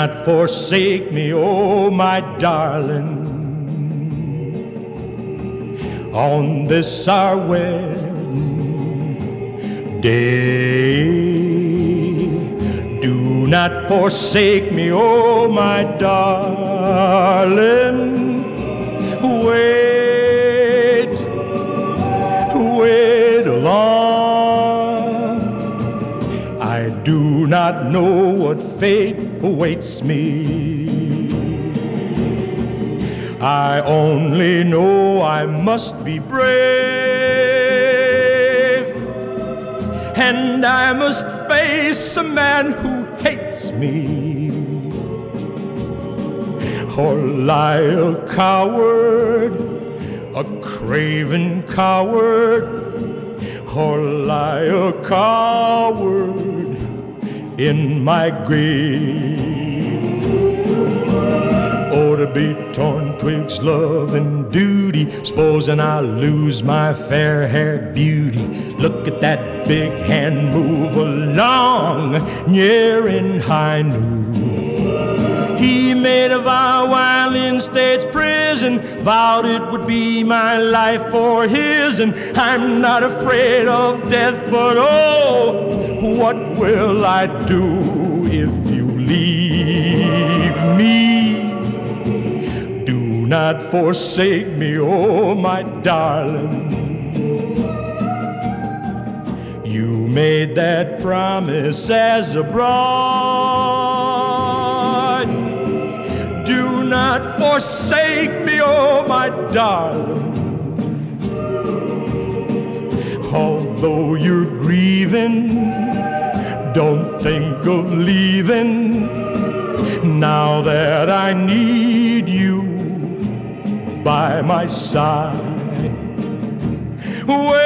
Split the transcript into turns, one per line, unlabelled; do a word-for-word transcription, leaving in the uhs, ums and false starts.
not forsake me, oh my darling, on this our wedding day. Do not forsake me, oh my darling. Wait, wait along. I do not know what fate awaits me. I only know I must be brave, and I must face a man who hates me, or lie a coward, a craven coward, or lie a coward in my grave. Oh, to be torn twixt love and duty, supposing I lose my fair-haired beauty. Look at that big hand move along, nearing high noon. He made a vow while in state's prison, vowed it would be my life for his. And I'm not afraid of death, but oh, what will I do if you leave me? Do not forsake me, oh my darling. You made that promise as a bride. Do not forsake me, oh my darling. Although you're grieving, don't think of leaving, now that I need you by my side. Well,